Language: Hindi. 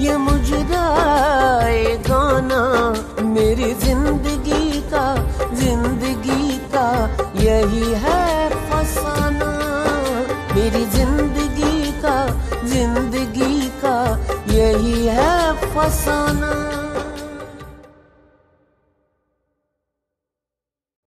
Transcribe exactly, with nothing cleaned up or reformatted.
ये मुजराए गाना मेरी जिंदगी का, जिंदगी का यही है फसाना। मेरी जिंदगी का, जिंदगी का यही है फसाना।